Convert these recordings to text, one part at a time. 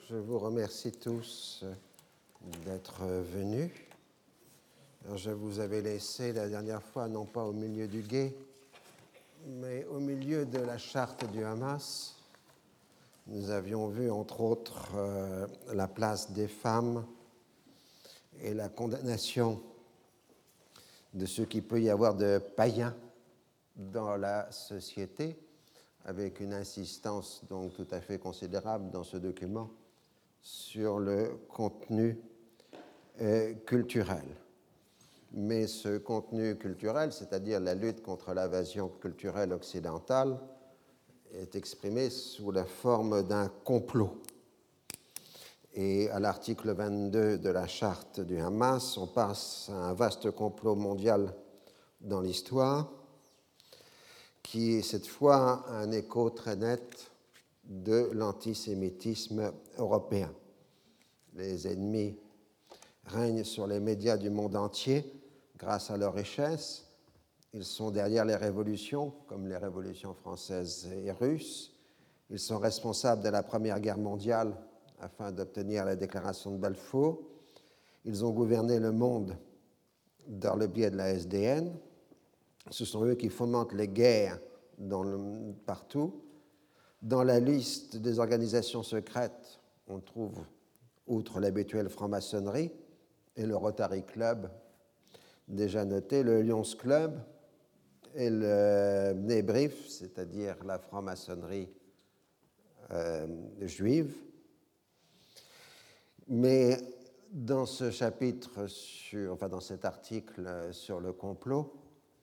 Je vous remercie tous d'être venus. Alors, je vous avais laissé la dernière fois, non pas au milieu du gué, mais au milieu de la charte du Hamas. Nous avions vu, entre autres, la place des femmes et la condamnation de ce qu'il peut y avoir de païen dans la société, avec une insistance donc tout à fait considérable dans ce document sur le contenu culturel. Mais ce contenu culturel, c'est-à-dire la lutte contre l'invasion culturelle occidentale, est exprimé sous la forme d'un complot. Et à l'article 22 de la charte du Hamas, on passe à un vaste complot mondial dans l'histoire, qui est cette fois un écho très net de l'antisémitisme européen. Les ennemis règnent sur les médias du monde entier grâce à leur richesse. Ils sont derrière les révolutions, comme les révolutions françaises et russes. Ils sont responsables de la Première Guerre mondiale afin d'obtenir la déclaration de Balfour. Ils ont gouverné le monde par le biais de la SDN. Ce sont eux qui fomentent les guerres partout. Dans la liste des organisations secrètes, on trouve, outre l'habituelle franc-maçonnerie et le Rotary Club, déjà noté, le Lions Club et le Nébrif, c'est-à-dire la franc-maçonnerie juive. Mais dans ce chapitre, dans cet article sur le complot,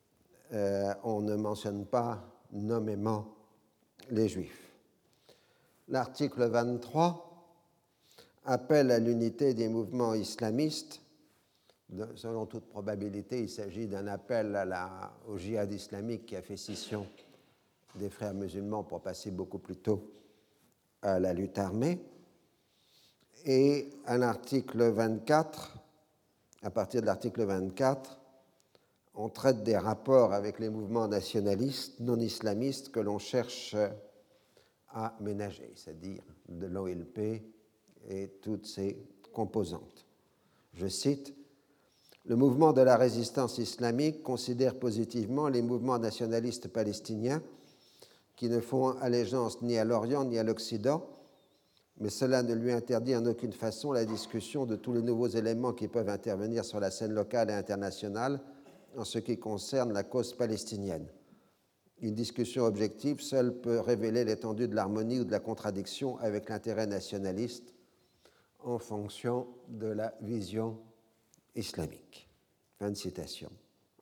on ne mentionne pas nommément les Juifs. L'article 23 appelle à l'unité des mouvements islamistes. Selon toute probabilité, il s'agit d'un appel au djihad islamique qui a fait scission des frères musulmans pour passer beaucoup plus tôt à la lutte armée. Et à l'article 24, à partir de l'article 24, on traite des rapports avec les mouvements nationalistes non islamistes que l'on cherche à ménager, c'est-à-dire de l'OLP et toutes ses composantes. Je cite, « Le mouvement de la résistance islamique considère positivement les mouvements nationalistes palestiniens qui ne font allégeance ni à l'Orient ni à l'Occident, mais cela ne lui interdit en aucune façon la discussion de tous les nouveaux éléments qui peuvent intervenir sur la scène locale et internationale en ce qui concerne la cause palestinienne. Une discussion objective seule peut révéler l'étendue de l'harmonie ou de la contradiction avec l'intérêt nationaliste en fonction de la vision islamique. » Fin de citation.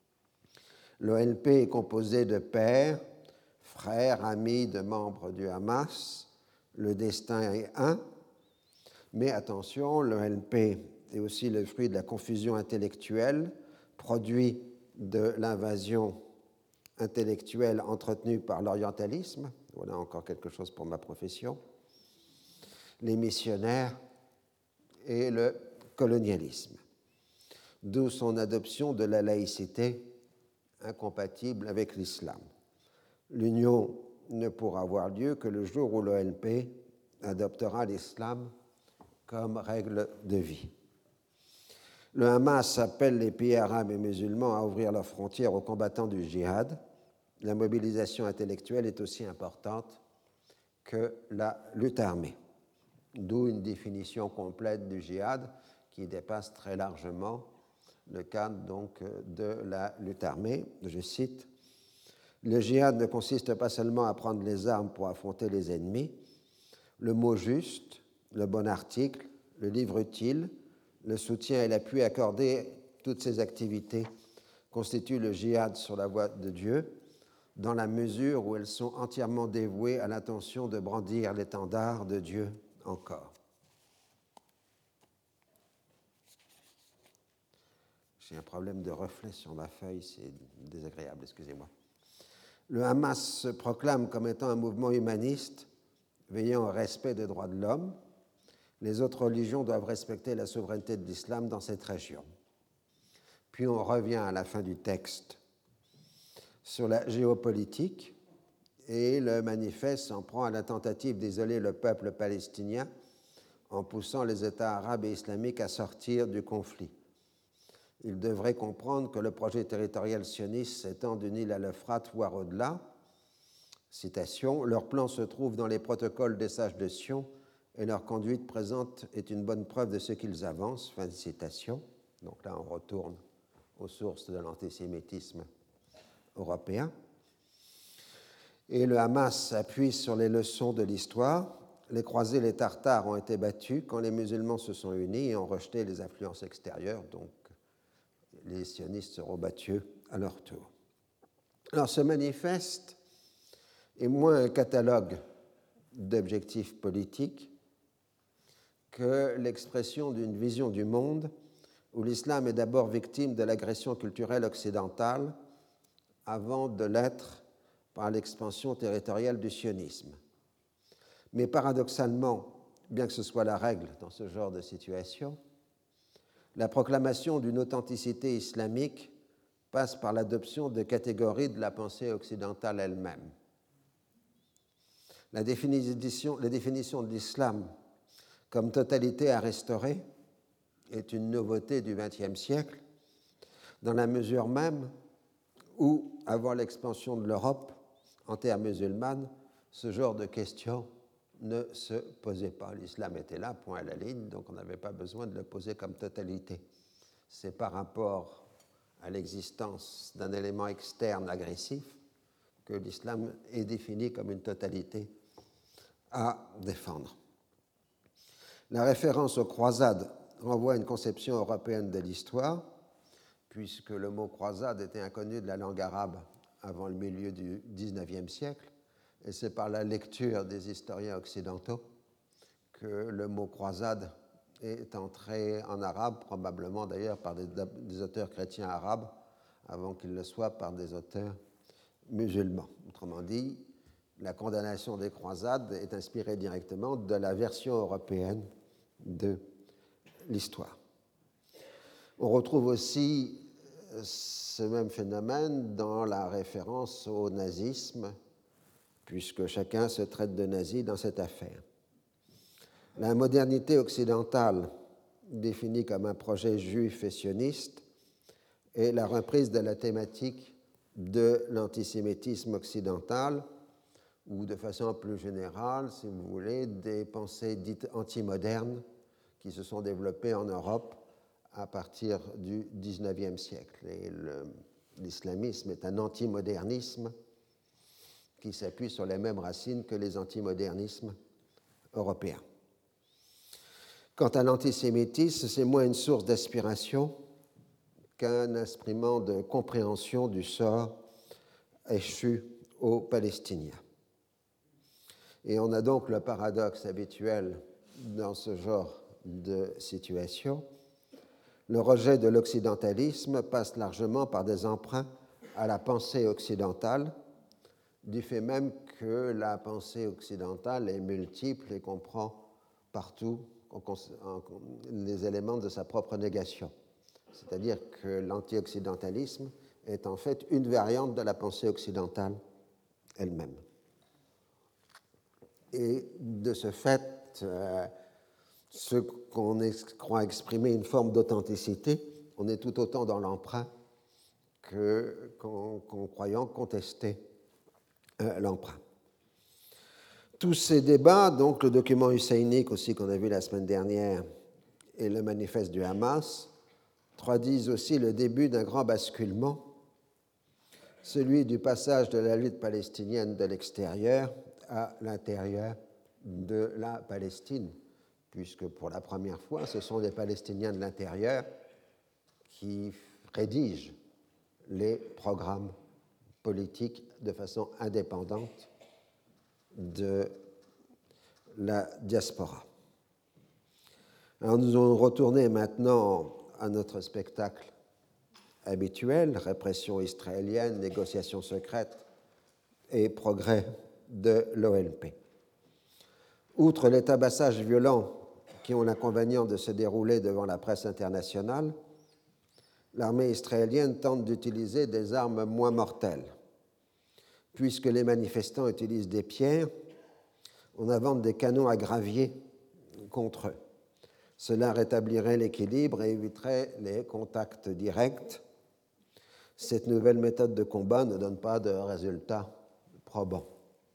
L'OLP est composé de pères, frères, amis de membres du Hamas. Le destin est un, mais attention, l'OLP est aussi le fruit de la confusion intellectuelle, produit de l'invasion intellectuelle entretenue par l'orientalisme. Voilà encore quelque chose pour ma profession. Les missionnaires et le colonialisme. D'où son adoption de la laïcité incompatible avec l'islam. L'union ne pourra avoir lieu que le jour où l'OLP adoptera l'islam comme règle de vie. Le Hamas appelle les pays arabes et musulmans à ouvrir leurs frontières aux combattants du djihad. La mobilisation intellectuelle est aussi importante que la lutte armée. D'où une définition complète du djihad qui dépasse très largement le cadre donc de la lutte armée. Je cite, « Le djihad ne consiste pas seulement à prendre les armes pour affronter les ennemis. Le mot juste, le bon article, le livre utile, le soutien et l'appui accordé à toutes ces activités constituent le djihad sur la voie de Dieu, dans la mesure où elles sont entièrement dévouées à l'intention de brandir l'étendard de Dieu encore. » J'ai un problème de reflet sur ma feuille, c'est désagréable, excusez-moi. Le Hamas se proclame comme étant un mouvement humaniste veillant au respect des droits de l'homme. Les autres religions doivent respecter la souveraineté de l'islam dans cette région. Puis on revient à la fin du texte sur la géopolitique et le manifeste s'en prend à la tentative d'isoler le peuple palestinien en poussant les États arabes et islamiques à sortir du conflit. Ils devraient comprendre que le projet territorial sioniste s'étend du Nil à l'Euphrate, voire au-delà. Citation, « Leur plan se trouve dans les protocoles des sages de Sion et leur conduite présente est une bonne preuve de ce qu'ils avancent. » Fin de citation. Donc là, on retourne aux sources de l'antisémitisme européen. Et le Hamas appuie sur les leçons de l'histoire. Les croisés, les Tartares ont été battus quand les musulmans se sont unis et ont rejeté les influences extérieures. Donc, les sionistes seront battus à leur tour. Alors, ce manifeste est moins un catalogue d'objectifs politiques que l'expression d'une vision du monde où l'islam est d'abord victime de l'agression culturelle occidentale avant de l'être par l'expansion territoriale du sionisme. Mais paradoxalement, bien que ce soit la règle dans ce genre de situation, la proclamation d'une authenticité islamique passe par l'adoption de catégories de la pensée occidentale elle-même. La définition de l'islam comme totalité à restaurer est une nouveauté du XXe siècle, dans la mesure même où, avant l'expansion de l'Europe en terre musulmane, ce genre de questions ne se posait pas. L'islam était là, point à la ligne, donc on n'avait pas besoin de le poser comme totalité. C'est par rapport à l'existence d'un élément externe agressif que l'islam est défini comme une totalité à défendre. La référence aux croisades renvoie à une conception européenne de l'histoire, puisque le mot croisade était inconnu de la langue arabe avant le milieu du XIXe siècle, et c'est par la lecture des historiens occidentaux que le mot croisade est entré en arabe, probablement d'ailleurs par des auteurs chrétiens arabes, avant qu'il le soit par des auteurs musulmans. Autrement dit, la condamnation des croisades est inspirée directement de la version européenne de l'histoire. On retrouve aussi ce même phénomène dans la référence au nazisme, puisque chacun se traite de nazi dans cette affaire. La modernité occidentale, définie comme un projet juif et sioniste, est la reprise de la thématique de l'antisémitisme occidental, ou de façon plus générale, si vous voulez, des pensées dites antimodernes qui se sont développées en Europe à partir du XIXe siècle. Et l'islamisme est un antimodernisme qui s'appuie sur les mêmes racines que les antimodernismes européens. Quant à l'antisémitisme, c'est moins une source d'aspiration qu'un instrument de compréhension du sort échu aux Palestiniens. Et on a donc le paradoxe habituel dans ce genre de situation. Le rejet de l'occidentalisme passe largement par des emprunts à la pensée occidentale, du fait même que la pensée occidentale est multiple et comprend partout les éléments de sa propre négation. C'est-à-dire que l'anti-occidentalisme est en fait une variante de la pensée occidentale elle-même. Et de ce fait, ce qu'on croit exprimer une forme d'authenticité, on est tout autant dans l'emprunt qu'en croyant contester l'emprunt. Tous ces débats, donc le document husseinique aussi qu'on a vu la semaine dernière et le manifeste du Hamas, traduisent aussi le début d'un grand basculement, celui du passage de la lutte palestinienne de l'extérieur à l'intérieur de la Palestine, puisque pour la première fois, ce sont les Palestiniens de l'intérieur qui rédigent les programmes politiques de façon indépendante de la diaspora. Alors nous allons retourner maintenant à notre spectacle habituel, répression israélienne, négociations secrètes et progrès de l'OLP. Outre les tabassages violents qui ont l'inconvénient de se dérouler devant la presse internationale, l'armée israélienne tente d'utiliser des armes moins mortelles. Puisque les manifestants utilisent des pierres, on invente des canons à gravier contre eux. Cela rétablirait l'équilibre et éviterait les contacts directs. Cette nouvelle méthode de combat ne donne pas de résultats probants.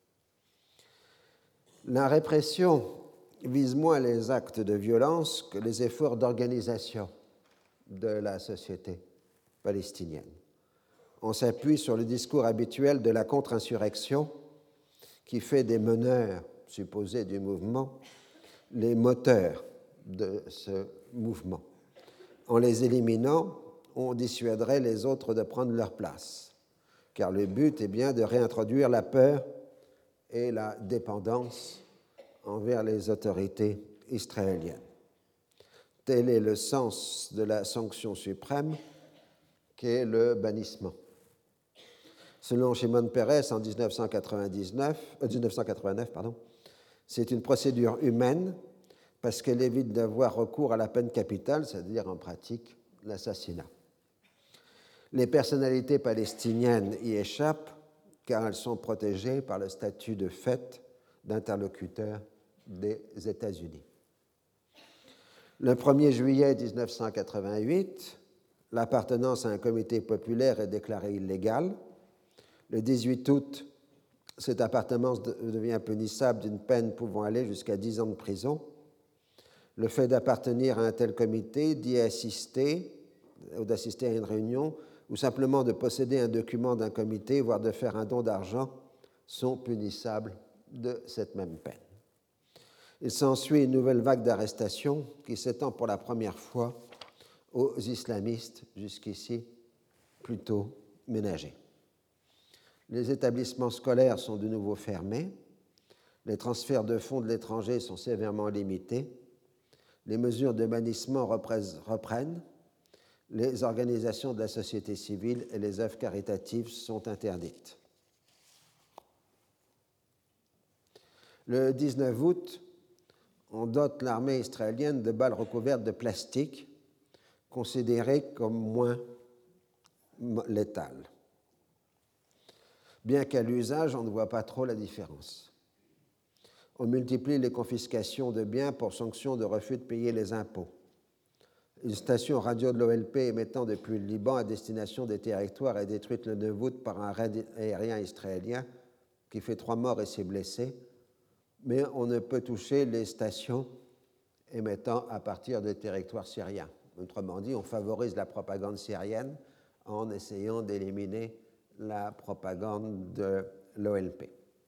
La répression vise moins les actes de violence que les efforts d'organisation de la société palestinienne. On s'appuie sur le discours habituel de la contre-insurrection qui fait des meneurs supposés du mouvement les moteurs de ce mouvement. En les éliminant, on dissuaderait les autres de prendre leur place, car le but est bien de réintroduire la peur et la dépendance envers les autorités israéliennes. Tel est le sens de la sanction suprême qu'est le bannissement. Selon Shimon Peres en 1989, c'est une procédure humaine parce qu'elle évite d'avoir recours à la peine capitale, c'est-à-dire en pratique l'assassinat. Les personnalités palestiniennes y échappent car elles sont protégées par le statut de fait d'interlocuteur des États-Unis. Le 1er juillet 1988, l'appartenance à un comité populaire est déclarée illégale. Le 18 août, cette appartenance devient punissable d'une peine pouvant aller jusqu'à 10 ans de prison. Le fait d'appartenir à un tel comité, d'y assister ou d'assister à une réunion, ou simplement de posséder un document d'un comité, voire de faire un don d'argent, sont punissables de cette même peine. Il s'ensuit une nouvelle vague d'arrestations qui s'étend pour la première fois aux islamistes, jusqu'ici plutôt ménagés. Les établissements scolaires sont de nouveau fermés, les transferts de fonds de l'étranger sont sévèrement limités, les mesures de bannissement reprennent, les organisations de la société civile et les œuvres caritatives sont interdites. Le 19 août, on dote l'armée israélienne de balles recouvertes de plastique, considérées comme moins létales. Bien qu'à l'usage, on ne voit pas trop la différence. On multiplie les confiscations de biens pour sanction de refus de payer les impôts. Une station radio de l'OLP émettant depuis le Liban à destination des territoires est détruite le 9 août par un raid aérien israélien qui fait 3 morts et 6 blessés, mais on ne peut toucher les stations émettant à partir des territoires syriens. Autrement dit, on favorise la propagande syrienne en essayant d'éliminer la propagande de l'OLP.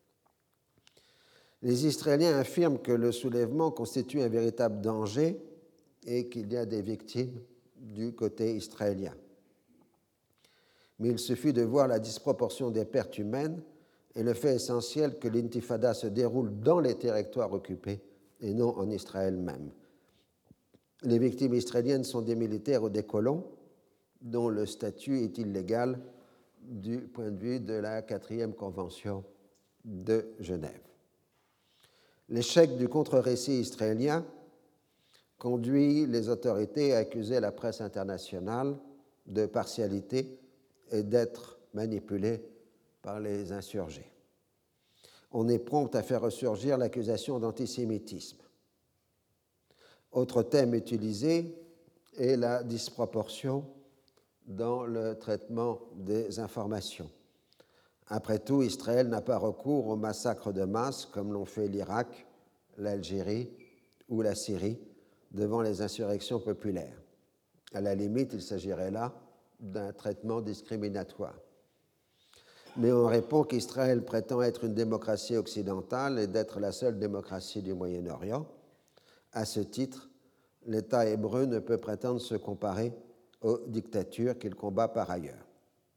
Les Israéliens affirment que le soulèvement constitue un véritable danger et qu'il y a des victimes du côté israélien. Mais il suffit de voir la disproportion des pertes humaines et le fait essentiel que l'intifada se déroule dans les territoires occupés et non en Israël même. Les victimes israéliennes sont des militaires ou des colons dont le statut est illégal du point de vue de la 4e Convention de Genève. L'échec du contre-récit israélien conduit les autorités à accuser la presse internationale de partialité et d'être manipulée par les insurgés. On est prompt à faire ressurgir l'accusation d'antisémitisme. Autre thème utilisé est la disproportion dans le traitement des informations. Après tout, Israël n'a pas recours aux massacres de masse comme l'ont fait l'Irak, l'Algérie ou la Syrie devant les insurrections populaires. À la limite, il s'agirait là d'un traitement discriminatoire. Mais on répond qu'Israël prétend être une démocratie occidentale et d'être la seule démocratie du Moyen-Orient. À ce titre, l'État hébreu ne peut prétendre se comparer aux dictatures qu'il combat par ailleurs.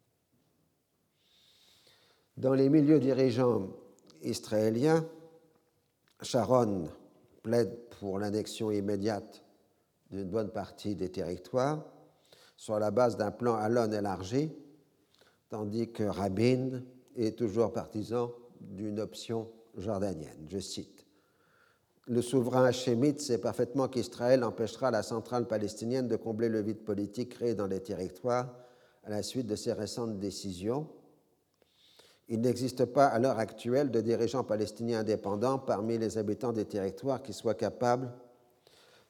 Dans les milieux dirigeants israéliens, Sharon plaide pour l'annexion immédiate d'une bonne partie des territoires sur la base d'un plan Allon élargi, tandis que Rabin est toujours partisan d'une option jordanienne. Je cite: « Le souverain hachémite sait parfaitement qu'Israël empêchera la centrale palestinienne de combler le vide politique créé dans les territoires à la suite de ses récentes décisions. Il n'existe pas à l'heure actuelle de dirigeants palestiniens indépendants parmi les habitants des territoires qui soient capables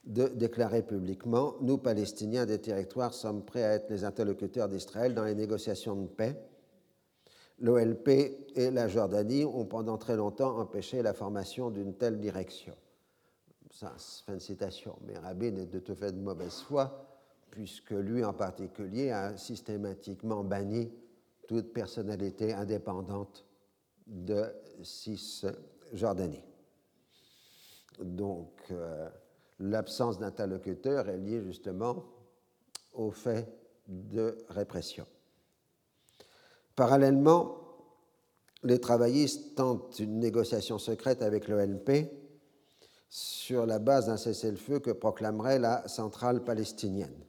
de déclarer publiquement « Nous, Palestiniens des territoires, sommes prêts à être les interlocuteurs d'Israël dans les négociations de paix ». L'OLP et la Jordanie ont pendant très longtemps empêché la formation d'une telle direction. Ça, fin de citation. Mais Rabin est de tout fait de mauvaise foi, puisque lui en particulier a systématiquement banni toute personnalité indépendante de Cisjordanie. Donc, l'absence d'interlocuteur est liée justement au fait de répression. Parallèlement, les travaillistes tentent une négociation secrète avec l'OLP sur la base d'un cessez-le-feu que proclamerait la centrale palestinienne.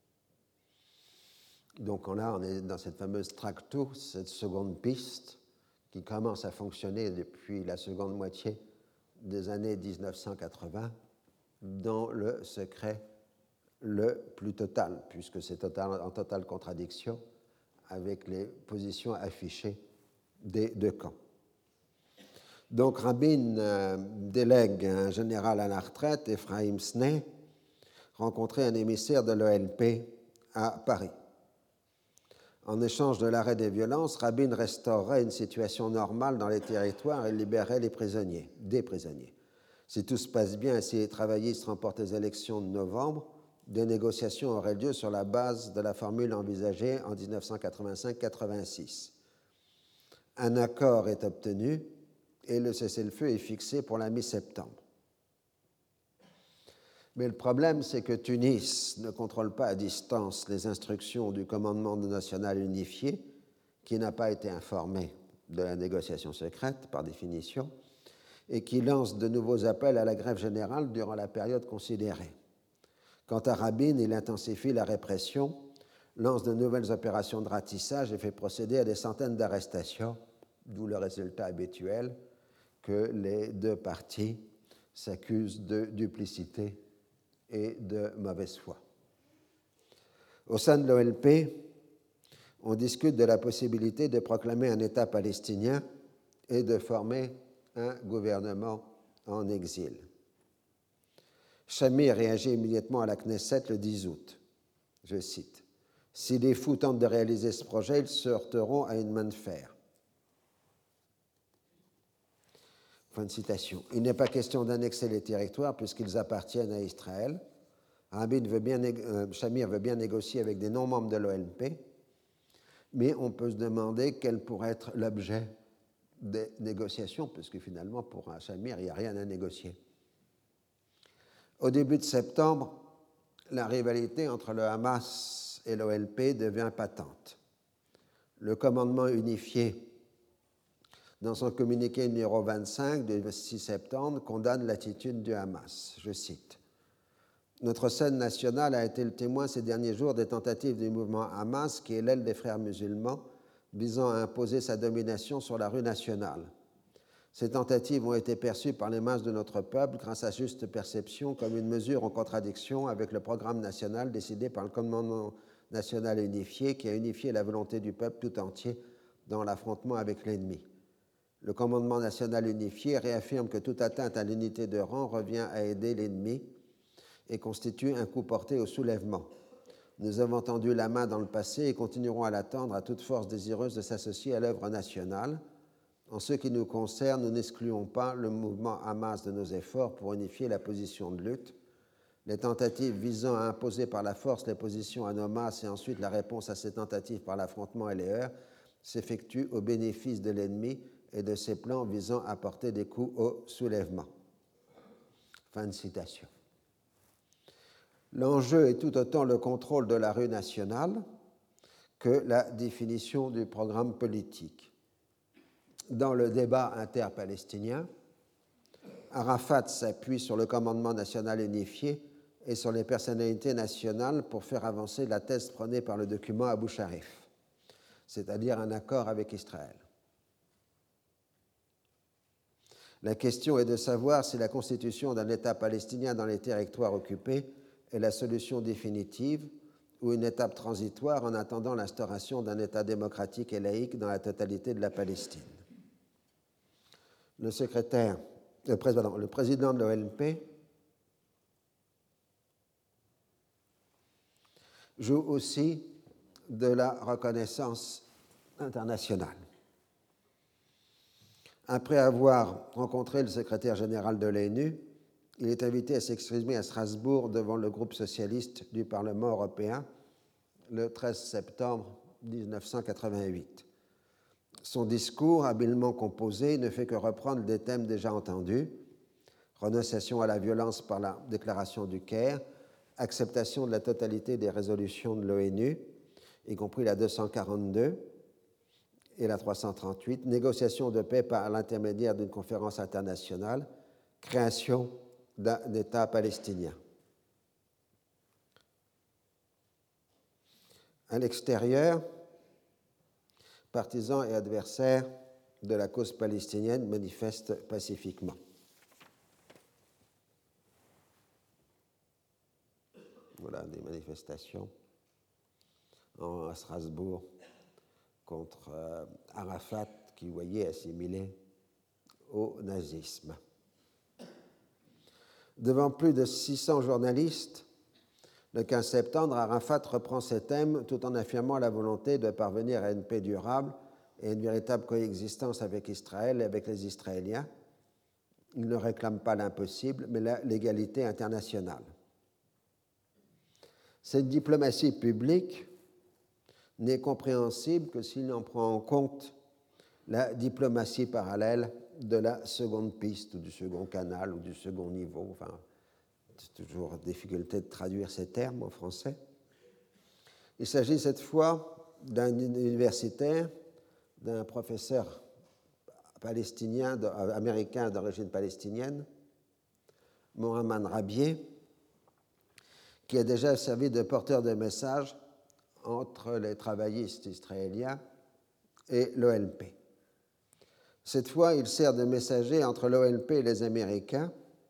Donc là, on est dans cette fameuse tracto, cette seconde piste, qui commence à fonctionner depuis la seconde moitié des années 1980 dans le secret le plus total, puisque c'est en totale contradiction avec les positions affichées des deux camps. Donc Rabin délègue un général à la retraite, Ephraim Snee, rencontrer un émissaire de l'OLP à Paris. En échange de l'arrêt des violences, Rabin restaurerait une situation normale dans les territoires et libérerait des prisonniers. Si tout se passe bien et si les travaillistes remportent les élections de novembre, des négociations auraient lieu sur la base de la formule envisagée en 1985-86. Un accord est obtenu et le cessez-le-feu est fixé pour la mi-septembre. Mais le problème, c'est que Tunis ne contrôle pas à distance les instructions du commandement national unifié, qui n'a pas été informé de la négociation secrète, par définition, et qui lance de nouveaux appels à la grève générale durant la période considérée. Quant à Rabin, il intensifie la répression, lance de nouvelles opérations de ratissage et fait procéder à des centaines d'arrestations, d'où le résultat habituel que les deux parties s'accusent de duplicité et de mauvaise foi. Au sein de l'OLP, on discute de la possibilité de proclamer un État palestinien et de former un gouvernement en exil. Shamir réagit immédiatement à la Knesset le 10 août. Je cite, « Si les fous tentent de réaliser ce projet, ils se heurteront à une main de fer. » Fin de citation. Il n'est pas question d'annexer les territoires puisqu'ils appartiennent à Israël. Shamir veut bien négocier avec des non-membres de l'OLP, mais on peut se demander quel pourrait être l'objet des négociations, puisque finalement, pour Shamir, il n'y a rien à négocier. Au début de septembre, la rivalité entre le Hamas et l'OLP devient patente. Le commandement unifié, dans son communiqué numéro 25 du 6 septembre, condamne l'attitude du Hamas. Je cite, « Notre scène nationale a été le témoin ces derniers jours des tentatives du mouvement Hamas, qui est l'aile des frères musulmans, visant à imposer sa domination sur la rue nationale. Ces tentatives ont été perçues par les masses de notre peuple, grâce à juste perception, comme une mesure en contradiction avec le programme national décidé par le commandement national unifié, qui a unifié la volonté du peuple tout entier dans l'affrontement avec l'ennemi. Le commandement national unifié réaffirme que toute atteinte à l'unité de rang revient à aider l'ennemi et constitue un coup porté au soulèvement. Nous avons tendu la main dans le passé et continuerons à l'attendre à toute force désireuse de s'associer à l'œuvre nationale. En ce qui nous concerne, nous n'excluons pas le mouvement Hamas de nos efforts pour unifier la position de lutte. Les tentatives visant à imposer par la force les positions à nos masses et ensuite la réponse à ces tentatives par l'affrontement et les heurts s'effectuent au bénéfice de l'ennemi et de ses plans visant à porter des coups au soulèvement. » Fin de citation. L'enjeu est tout autant le contrôle de la rue nationale que la définition du programme politique. Dans le débat interpalestinien, Arafat s'appuie sur le commandement national unifié et sur les personnalités nationales pour faire avancer la thèse prônée par le document Abu Sharif, c'est-à-dire un accord avec Israël. La question est de savoir si la constitution d'un État palestinien dans les territoires occupés est la solution définitive ou une étape transitoire en attendant l'instauration d'un État démocratique et laïque dans la totalité de la Palestine. Le président de l'OLP joue aussi de la reconnaissance internationale. Après avoir rencontré le secrétaire général de l'ONU, il est invité à s'exprimer à Strasbourg devant le groupe socialiste du Parlement européen le 13 septembre 1988. Son discours, habilement composé, ne fait que reprendre des thèmes déjà entendus: renonciation à la violence par la déclaration du Caire, acceptation de la totalité des résolutions de l'ONU, y compris la 242 et la 338, négociation de paix par l'intermédiaire d'une conférence internationale, création d'un État palestinien. À l'extérieur, partisans et adversaires de la cause palestinienne manifestent pacifiquement. Voilà des manifestations à Strasbourg contre Arafat, qui voyait assimilé au nazisme. Devant plus de 600 journalistes, le 15 septembre, Arafat reprend ces thèmes tout en affirmant la volonté de parvenir à une paix durable et une véritable coexistence avec Israël et avec les Israéliens. Il ne réclame pas l'impossible, mais la légalité internationale. Cette diplomatie publique n'est compréhensible que s'il en prend en compte la diplomatie parallèle de la seconde piste, ou du second canal, ou du second niveau. Enfin, c'est toujours difficulté de traduire ces termes en français. Il s'agit cette fois d'un universitaire, d'un professeur palestinien, américain d'origine palestinienne, Mohamed Rabier, qui a déjà servi de porteur de messages entre les travaillistes israéliens et l'OLP. Cette fois, il sert de messager entre l'OLP et les Américains,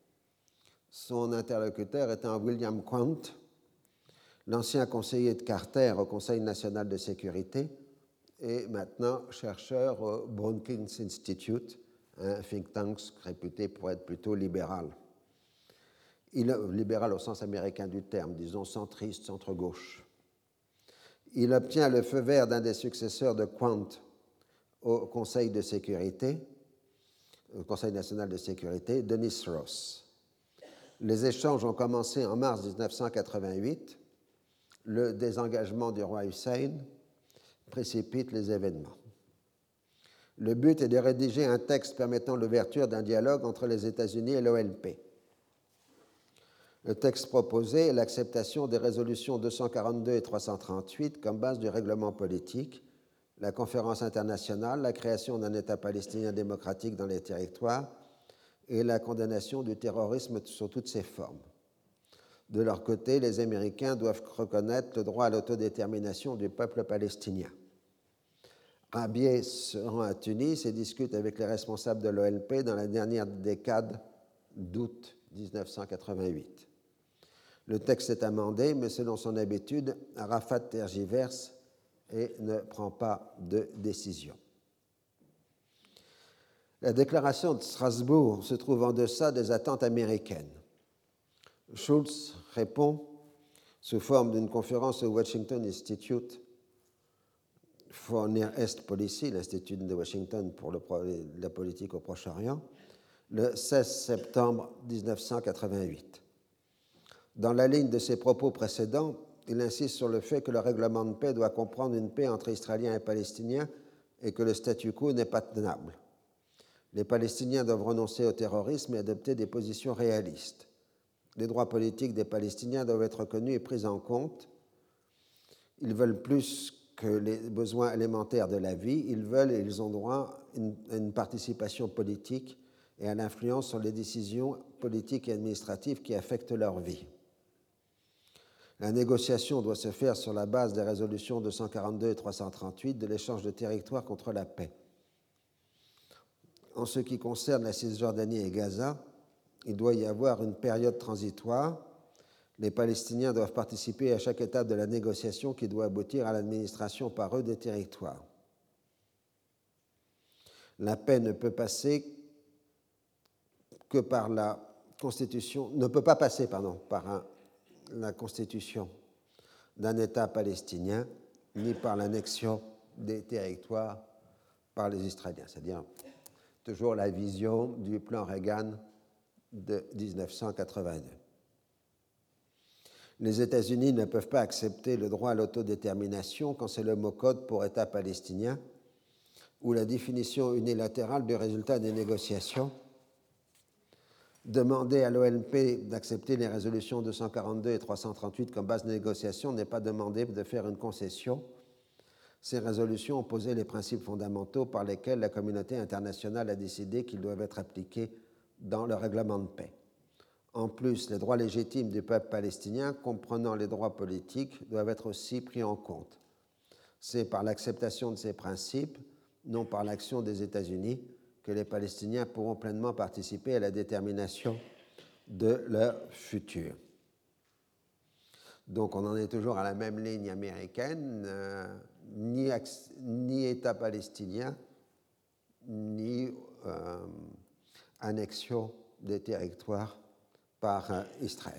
son interlocuteur étant William Quandt, l'ancien conseiller de Carter au Conseil national de sécurité et maintenant chercheur au Brookings Institute, un think tank réputé pour être plutôt libéral. Libéral au sens américain du terme, disons centriste, centre-gauche. Il obtient le feu vert d'un des successeurs de Quandt au Conseil de sécurité, au Conseil national de sécurité, Dennis Ross. Les échanges ont commencé en mars 1988. Le désengagement du roi Hussein précipite les événements. Le but est de rédiger un texte permettant l'ouverture d'un dialogue entre les États-Unis et l'OLP. Le texte proposé est l'acceptation des résolutions 242 et 338 comme base du règlement politique, la conférence internationale, la création d'un État palestinien démocratique dans les territoires et la condamnation du terrorisme sous toutes ses formes. De leur côté, les Américains doivent reconnaître le droit à l'autodétermination du peuple palestinien. Rabier se rend à Tunis et discute avec les responsables de l'OLP dans la dernière décade d'août 1988. Le texte est amendé, mais selon son habitude, Arafat tergiverse et ne prend pas de décision. La déclaration de Strasbourg se trouve en deçà des attentes américaines. Schultz répond sous forme d'une conférence au Washington Institute for Near East Policy, l'Institut de Washington pour la politique au Proche-Orient, le 16 septembre 1988. Dans la ligne de ses propos précédents, il insiste sur le fait que le règlement de paix doit comprendre une paix entre Israéliens et Palestiniens et que le statu quo n'est pas tenable. Les Palestiniens doivent renoncer au terrorisme et adopter des positions réalistes. Les droits politiques des Palestiniens doivent être reconnus et pris en compte. Ils veulent plus que les besoins élémentaires de la vie, ils veulent et ils ont droit à une participation politique et à l'influence sur les décisions politiques et administratives qui affectent leur vie. La négociation doit se faire sur la base des résolutions 242 et 338 de l'échange de territoires contre la paix. En ce qui concerne la Cisjordanie et Gaza, il doit y avoir une période transitoire. Les Palestiniens doivent participer à chaque étape de la négociation qui doit aboutir à l'administration par eux des territoires. La paix ne peut passer que par la Constitution, ne peut pas passer par la Constitution d'un État palestinien, ni par l'annexion des territoires par les Israéliens. C'est-à-dire toujours la vision du plan Reagan de 1982. Les États-Unis ne peuvent pas accepter le droit à l'autodétermination quand c'est le mot code pour État palestinien ou la définition unilatérale du résultat des négociations. Demander à l'OLP d'accepter les résolutions 242 et 338 comme base de négociation n'est pas demander de faire une concession. Ces résolutions ont posé les principes fondamentaux par lesquels la communauté internationale a décidé qu'ils doivent être appliqués dans le règlement de paix. En plus, les droits légitimes du peuple palestinien, comprenant les droits politiques, doivent être aussi pris en compte. C'est par l'acceptation de ces principes, non par l'action des États-Unis, que les Palestiniens pourront pleinement participer à la détermination de leur futur. Donc on en est toujours à la même ligne américaine, ni État palestinien, ni annexion des territoires par Israël.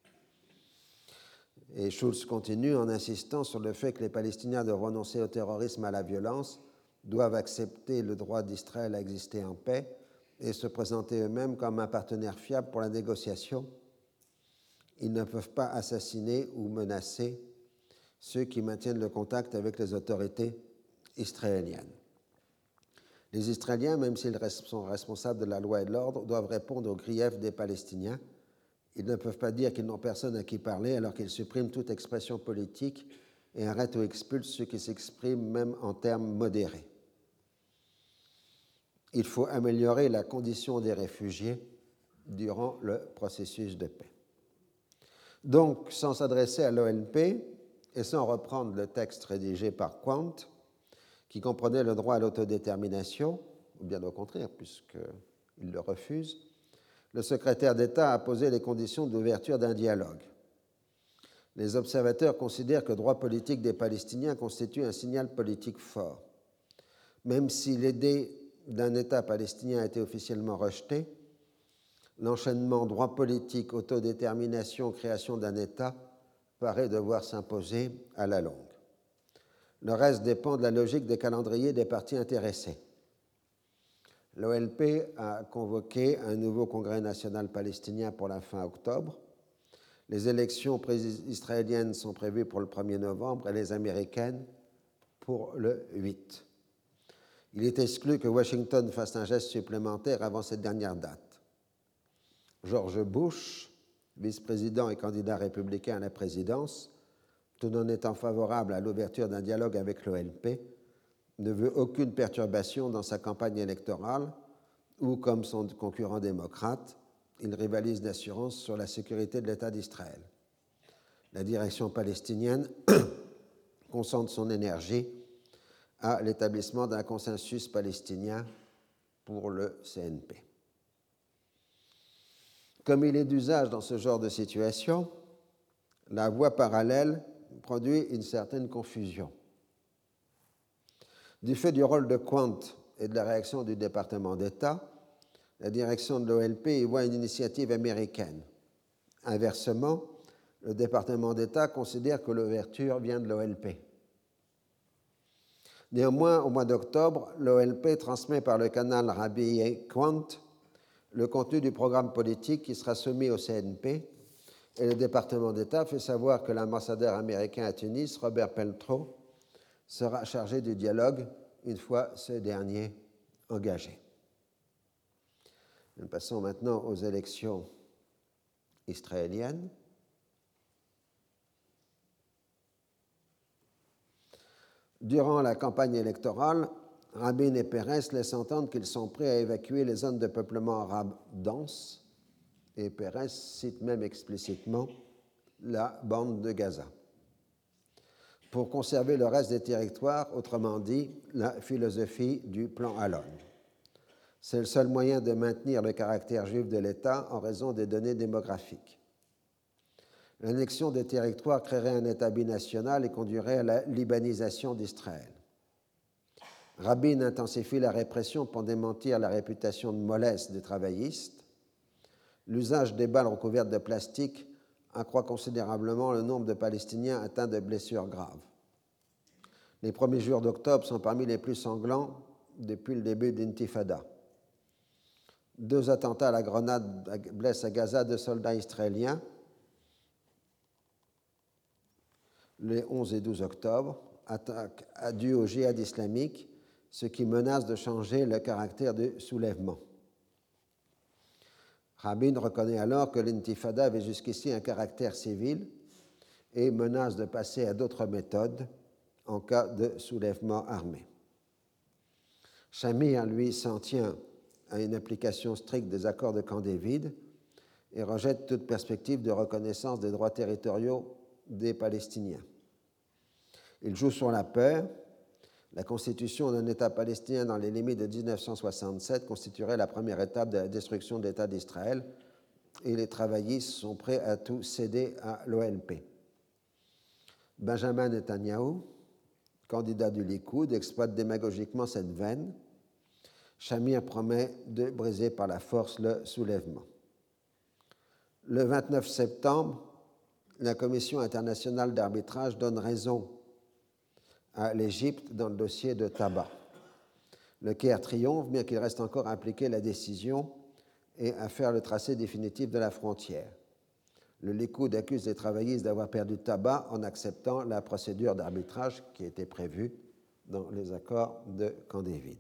Et Schulz continue en insistant sur le fait que les Palestiniens doivent renoncer au terrorisme et à la violence, doivent accepter le droit d'Israël à exister en paix et se présenter eux-mêmes comme un partenaire fiable pour la négociation. Ils ne peuvent pas assassiner ou menacer ceux qui maintiennent le contact avec les autorités israéliennes. Les Israéliens, même s'ils sont responsables de la loi et de l'ordre, doivent répondre aux griefs des Palestiniens. Ils ne peuvent pas dire qu'ils n'ont personne à qui parler alors qu'ils suppriment toute expression politique et arrêtent ou expulsent ceux qui s'expriment même en termes modérés. Il faut améliorer la condition des réfugiés durant le processus de paix. Donc, sans s'adresser à l'OLP et sans reprendre le texte rédigé par Quandt, qui comprenait le droit à l'autodétermination, ou bien au contraire, puisqu'il le refuse, le secrétaire d'État a posé les conditions d'ouverture d'un dialogue. Les observateurs considèrent que le droit politique des Palestiniens constitue un signal politique fort. Même si l'idée d'un État palestinien a été officiellement rejetée, l'enchaînement droit politique, autodétermination, création d'un État paraît devoir s'imposer à la longue. Le reste dépend de la logique des calendriers des partis intéressés. L'OLP a convoqué un nouveau congrès national palestinien pour la fin octobre. Les élections israéliennes sont prévues pour le 1er novembre et les américaines pour le 8. Il est exclu que Washington fasse un geste supplémentaire avant cette dernière date. George Bush, vice-président et candidat républicain à la présidence, tout en étant favorable à l'ouverture d'un dialogue avec l'OLP, ne veut aucune perturbation dans sa campagne électorale où, comme son concurrent démocrate, il rivalise d'assurance sur la sécurité de l'État d'Israël. La direction palestinienne concentre son énergie à l'établissement d'un consensus palestinien pour le CNP. Comme il est d'usage dans ce genre de situation, la voie parallèle produit une certaine confusion. Du fait du rôle de Quandt et de la réaction du département d'État, la direction de l'OLP y voit une initiative américaine. Inversement, le département d'État considère que l'ouverture vient de l'OLP. Néanmoins, au mois d'octobre, l'OLP transmet par le canal Rabin et Quandt le contenu du programme politique qui sera soumis au CNP et le département d'État fait savoir que l'ambassadeur américain à Tunis, Robert Peltro, sera chargé du dialogue une fois ce dernier engagé. Nous passons maintenant aux élections israéliennes. Durant la campagne électorale, Rabin et Peres laissent entendre qu'ils sont prêts à évacuer les zones de peuplement arabe dense, et Peres cite même explicitement la bande de Gaza, pour conserver le reste des territoires, autrement dit, la philosophie du plan Allon. C'est le seul moyen de maintenir le caractère juif de l'État en raison des données démographiques. L'annexion des territoires créerait un État binational et conduirait à la libanisation d'Israël. Rabin intensifie la répression pour démentir la réputation de mollesse des travaillistes. L'usage des balles recouvertes de plastique accroît considérablement le nombre de Palestiniens atteints de blessures graves. Les premiers jours d'octobre sont parmi les plus sanglants depuis le début de l'intifada. 2 attentats à la grenade blessent à Gaza 2 soldats israéliens les 11 et 12 octobre, attaque due au djihad islamique, ce qui menace de changer le caractère du soulèvement. Rabin reconnaît alors que l'intifada avait jusqu'ici un caractère civil et menace de passer à d'autres méthodes en cas de soulèvement armé. Shamir, lui, s'en tient à une application stricte des accords de Camp David et rejette toute perspective de reconnaissance des droits territoriaux des Palestiniens. Il joue sur la peur. La constitution d'un État palestinien dans les limites de 1967 constituerait la première étape de la destruction de l'État d'Israël et les travaillistes sont prêts à tout céder à l'OLP. Benjamin Netanyahou, candidat du Likoud, exploite démagogiquement cette veine. Shamir promet de briser par la force le soulèvement. Le 29 septembre, la Commission internationale d'arbitrage donne raison à l'Égypte dans le dossier de Taba. Le Caire triomphe, bien qu'il reste encore à appliquer la décision et à faire le tracé définitif de la frontière. Le Likoud accuse les travaillistes d'avoir perdu Taba en acceptant la procédure d'arbitrage qui était prévue dans les accords de Camp David.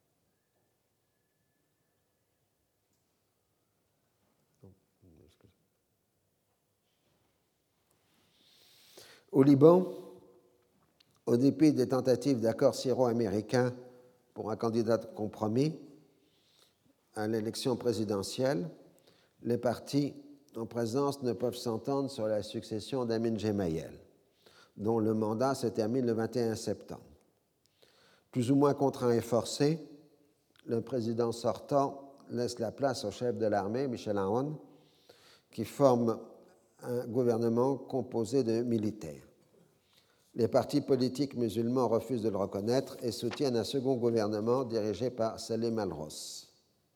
Au Liban, au dépit des tentatives d'accord syro-américain pour un candidat de compromis à l'élection présidentielle, les partis en présence ne peuvent s'entendre sur la succession d'Amin Gemayel, dont le mandat se termine le 21 septembre. Plus ou moins contraint et forcé, le président sortant laisse la place au chef de l'armée, Michel Aoun, qui forme un gouvernement composé de militaires. Les partis politiques musulmans refusent de le reconnaître et soutiennent un second gouvernement dirigé par Salim al-Ross.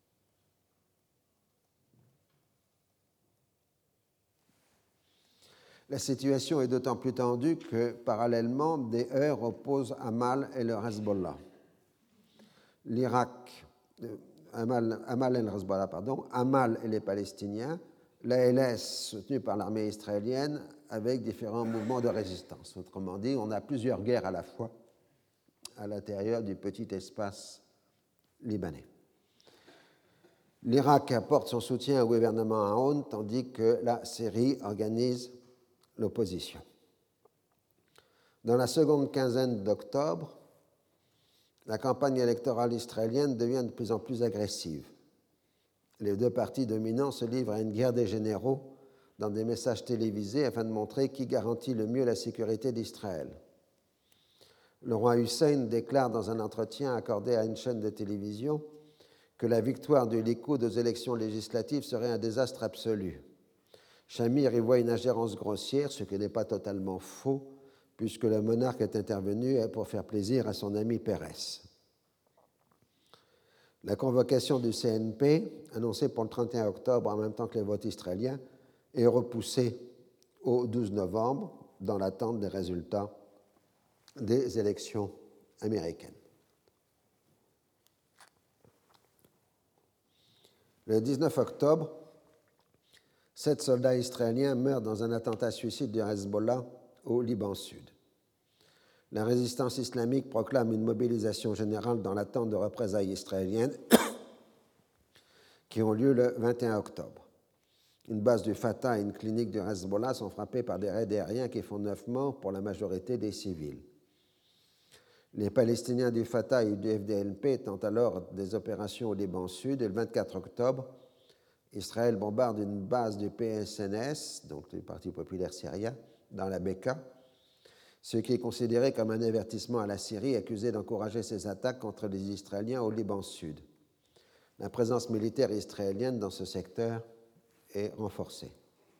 La situation est d'autant plus tendue que, parallèlement, des heurts opposent Amal et le Hezbollah. Amal et les Palestiniens, l'ALS soutenue par l'armée israélienne avec différents mouvements de résistance. Autrement dit, on a plusieurs guerres à la fois à l'intérieur du petit espace libanais. L'Irak apporte son soutien au gouvernement Aoun, tandis que la Syrie organise l'opposition. Dans la seconde quinzaine d'octobre, la campagne électorale israélienne devient de plus en plus agressive. Les 2 partis dominants se livrent à une guerre des généraux dans des messages télévisés afin de montrer qui garantit le mieux la sécurité d'Israël. Le roi Hussein déclare dans un entretien accordé à une chaîne de télévision que la victoire du Likoud aux élections législatives serait un désastre absolu. Shamir y voit une ingérence grossière, ce qui n'est pas totalement faux, puisque le monarque est intervenu pour faire plaisir à son ami Pérez. La convocation du CNP, annoncée pour le 31 octobre en même temps que les votes israéliens, est repoussée au 12 novembre dans l'attente des résultats des élections américaines. Le 19 octobre, 7 soldats israéliens meurent dans un attentat suicide du Hezbollah au Liban Sud. La résistance islamique proclame une mobilisation générale dans l'attente de représailles israéliennes qui ont lieu le 21 octobre. Une base du Fatah et une clinique du Hezbollah sont frappées par des raids aériens qui font 9 morts pour la majorité des civils. Les Palestiniens du Fatah et du FDLP tentent alors des opérations au Liban Sud et le 24 octobre, Israël bombarde une base du PSNS, donc du Parti populaire syrien, dans la Beka, ce qui est considéré comme un avertissement à la Syrie accusée d'encourager ces attaques contre les Israéliens au Liban Sud. La présence militaire israélienne dans ce secteur est renforcée.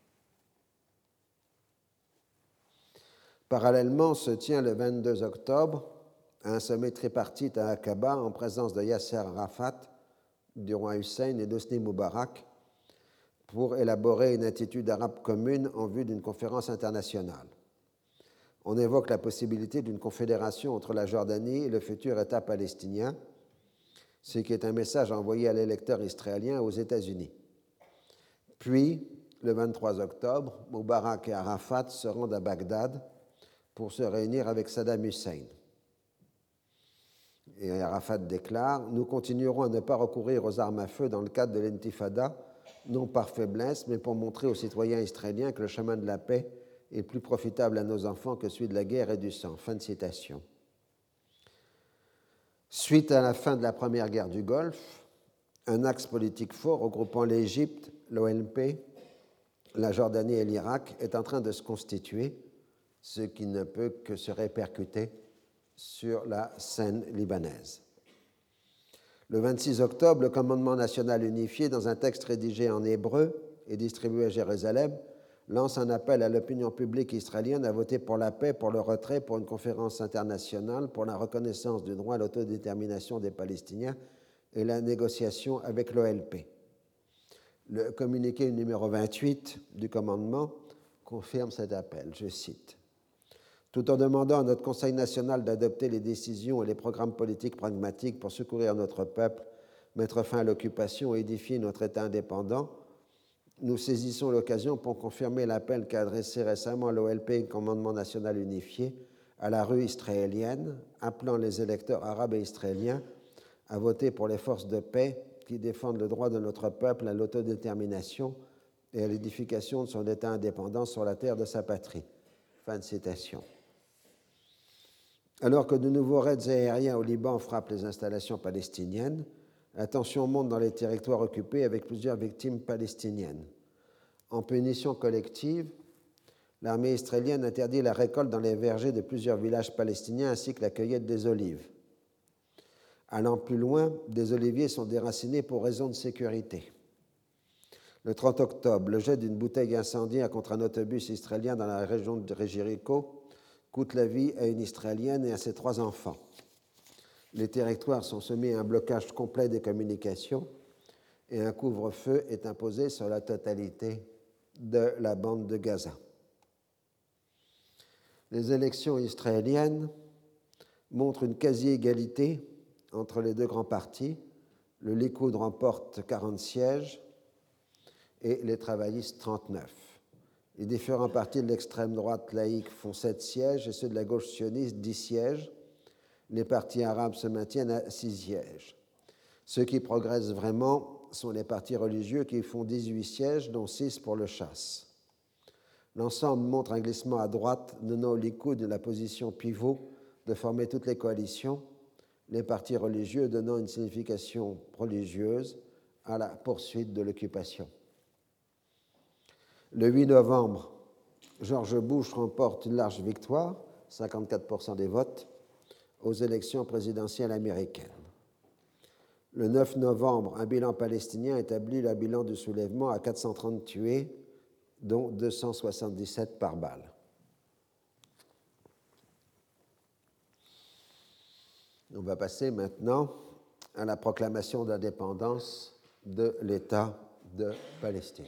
Parallèlement se tient le 22 octobre un sommet tripartite à Aqaba en présence de Yasser Arafat, du roi Hussein et d'Hosni Moubarak pour élaborer une attitude arabe commune en vue d'une conférence internationale. On évoque la possibilité d'une confédération entre la Jordanie et le futur État palestinien, ce qui est un message envoyé à l'électeur israélien aux États-Unis. Puis, le 23 octobre, Moubarak et Arafat se rendent à Bagdad pour se réunir avec Saddam Hussein. Et Arafat déclare « Nous continuerons à ne pas recourir aux armes à feu dans le cadre de l'intifada, non par faiblesse, mais pour montrer aux citoyens israéliens que le chemin de la paix est plus profitable à nos enfants que celui de la guerre et du sang. » Fin de citation. Suite à la fin de la première guerre du Golfe, un axe politique fort regroupant l'Égypte, l'OLP, la Jordanie et l'Irak est en train de se constituer, ce qui ne peut que se répercuter sur la scène libanaise. Le 26 octobre, le commandement national unifié, dans un texte rédigé en hébreu et distribué à Jérusalem, lance un appel à l'opinion publique israélienne à voter pour la paix, pour le retrait, pour une conférence internationale, pour la reconnaissance du droit à l'autodétermination des Palestiniens et la négociation avec l'OLP. Le communiqué numéro 28 du commandement confirme cet appel, je cite. « Tout en demandant à notre Conseil national d'adopter les décisions et les programmes politiques pragmatiques pour secourir notre peuple, mettre fin à l'occupation et édifier notre État indépendant, nous saisissons l'occasion pour confirmer l'appel qu'a adressé récemment l'OLP et le Commandement national unifié à la rue israélienne, appelant les électeurs arabes et israéliens à voter pour les forces de paix qui défendent le droit de notre peuple à l'autodétermination et à l'édification de son État indépendant sur la terre de sa patrie. » Fin de citation. Alors que de nouveaux raids aériens au Liban frappent les installations palestiniennes, la tension monte dans les territoires occupés avec plusieurs victimes palestiniennes. En punition collective, l'armée israélienne interdit la récolte dans les vergers de plusieurs villages palestiniens ainsi que la cueillette des olives. Allant plus loin, des oliviers sont déracinés pour raison de sécurité. Le 30 octobre, le jet d'une bouteille incendiaire contre un autobus israélien dans la région de Jéricho coûte la vie à une Israélienne et à ses 3 enfants. Les territoires sont soumis à un blocage complet des communications et un couvre-feu est imposé sur la totalité de la bande de Gaza. Les élections israéliennes montrent une quasi-égalité entre les 2 grands partis. Le Likoud remporte 40 sièges et les travaillistes 39. Les différents partis de l'extrême droite laïque font 7 sièges et ceux de la gauche sioniste 10 sièges. Les partis arabes se maintiennent à 6 sièges. Ceux qui progressent vraiment sont les partis religieux qui font 18 sièges, dont 6 pour le chasse. L'ensemble montre un glissement à droite, donnant au Likoud la position pivot de former toutes les coalitions, les partis religieux donnant une signification religieuse à la poursuite de l'occupation. Le 8 novembre, George Bush remporte une large victoire, 54% des votes, aux élections présidentielles américaines. Le 9 novembre, un bilan palestinien établit le bilan du soulèvement à 430 tués, dont 277 par balle. On va passer maintenant à la proclamation d'indépendance de l'État de Palestine.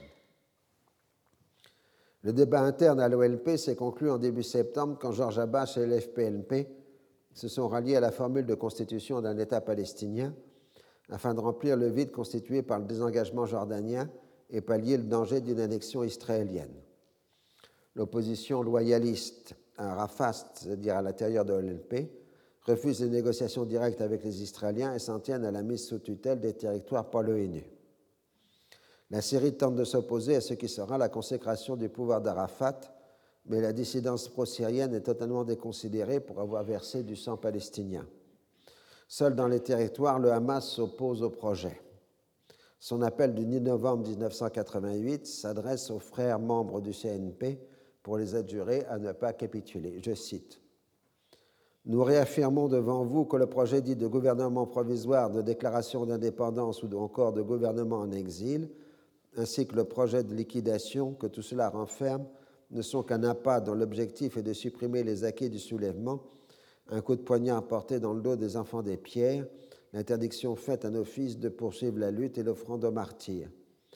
Le débat interne à l'OLP s'est conclu en début septembre quand Georges Abbas et l'FPLP se sont ralliés à la formule de constitution d'un État palestinien afin de remplir le vide constitué par le désengagement jordanien et pallier le danger d'une annexion israélienne. L'opposition loyaliste à Arafat, c'est-à-dire à l'intérieur de l'OLP, refuse les négociations directes avec les Israéliens et s'en tiennent à la mise sous tutelle des territoires par l'ONU. La Syrie tente de s'opposer à ce qui sera la consécration du pouvoir d'Arafat, mais la dissidence pro-syrienne est totalement déconsidérée pour avoir versé du sang palestinien. Seul dans les territoires, le Hamas s'oppose au projet. Son appel du 10 novembre 1988 s'adresse aux frères membres du CNP pour les adjurer à ne pas capituler. Je cite. « Nous réaffirmons devant vous que le projet dit de gouvernement provisoire, de déclaration d'indépendance ou encore de gouvernement en exil, ainsi que le projet de liquidation que tout cela renferme, ne sont qu'un appât dont l'objectif est de supprimer les acquis du soulèvement, un coup de poignard porté dans le dos des enfants des pierres, l'interdiction faite à nos fils de poursuivre la lutte et l'offrande aux martyrs.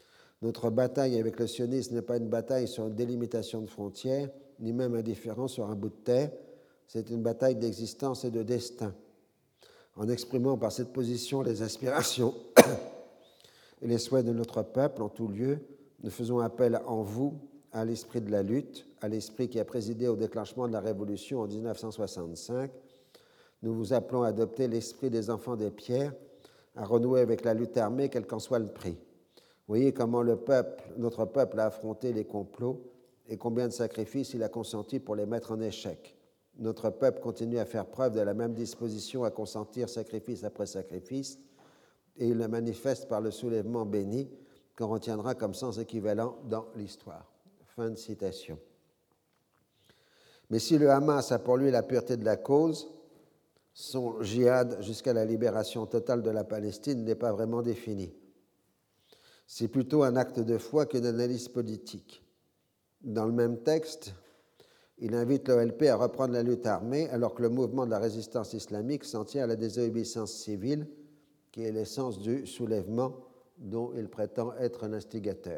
Notre bataille avec le sionisme n'est pas une bataille sur une délimitation de frontières, ni même un différend sur un bout de terre. C'est une bataille d'existence et de destin. En exprimant par cette position les aspirations et les souhaits de notre peuple en tout lieu, nous faisons appel en vous à l'esprit de la lutte, à l'esprit qui a présidé au déclenchement de la Révolution en 1965. Nous vous appelons à adopter l'esprit des enfants des pierres, à renouer avec la lutte armée, quel qu'en soit le prix. Voyez comment notre peuple a affronté les complots et combien de sacrifices il a consenti pour les mettre en échec. Notre peuple continue à faire preuve de la même disposition à consentir sacrifice après sacrifice, et il le manifeste par le soulèvement béni qu'on retiendra comme sans équivalent dans l'histoire. Fin de citation. Mais si le Hamas a pour lui la pureté de la cause, son djihad jusqu'à la libération totale de la Palestine n'est pas vraiment défini. C'est plutôt un acte de foi qu'une analyse politique. Dans le même texte, il invite l'OLP à reprendre la lutte armée alors que le mouvement de la résistance islamique s'en tient à la désobéissance civile, qui est l'essence du soulèvement dont il prétend être l'instigateur.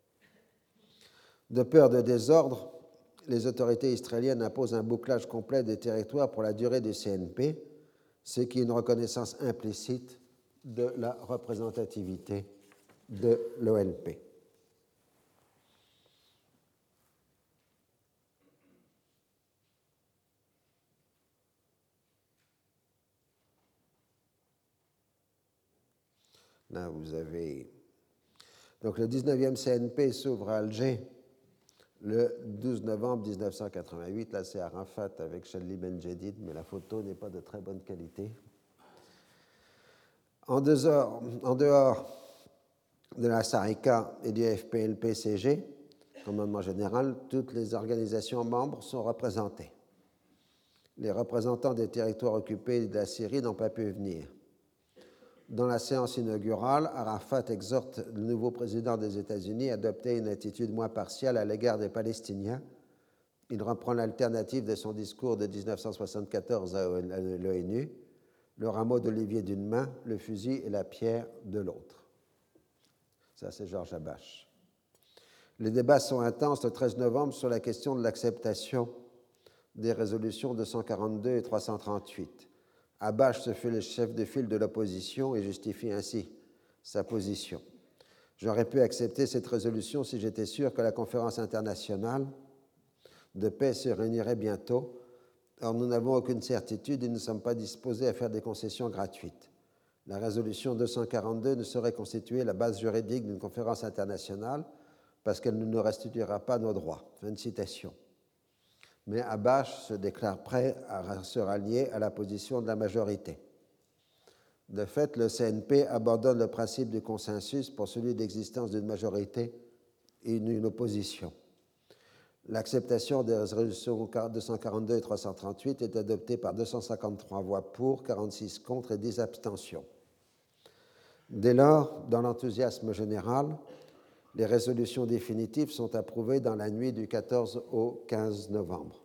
De peur de désordre, les autorités israéliennes imposent un bouclage complet des territoires pour la durée du CNP, ce qui est une reconnaissance implicite de la représentativité de l'OLP. Là, vous avez... Donc, le 19e CNP s'ouvre à Alger le 12 novembre 1988. Là, c'est Arafat avec Chadli Benjedid, mais la photo n'est pas de très bonne qualité. En dehors de la Sarika et du FPLP-CG, commandement général, toutes les organisations membres sont représentées. Les représentants des territoires occupés de la Syrie n'ont pas pu venir. Dans la séance inaugurale, Arafat exhorte le nouveau président des États-Unis à adopter une attitude moins partiale à l'égard des Palestiniens. Il reprend l'alternative de son discours de 1974 à l'ONU, le rameau d'olivier d'une main, le fusil et la pierre de l'autre. Ça, c'est Georges Habash. Les débats sont intenses le 13 novembre sur la question de l'acceptation des résolutions 242 et 338. Habash se fait le chef de file de l'opposition et justifie ainsi sa position. J'aurais pu accepter cette résolution si j'étais sûr que la conférence internationale de paix se réunirait bientôt. Or, nous n'avons aucune certitude et nous ne sommes pas disposés à faire des concessions gratuites. La résolution 242 ne saurait constituer la base juridique d'une conférence internationale parce qu'elle ne nous restituera pas nos droits. Fin de citation. Mais Habash se déclare prêt à se rallier à la position de la majorité. De fait, le CNP abandonne le principe du consensus pour celui d'existence d'une majorité et d'une opposition. L'acceptation des résolutions 242 et 338 est adoptée par 253 voix pour, 46 contre et 10 abstentions. Dès lors, dans l'enthousiasme général, les résolutions définitives sont approuvées dans la nuit du 14 au 15 novembre.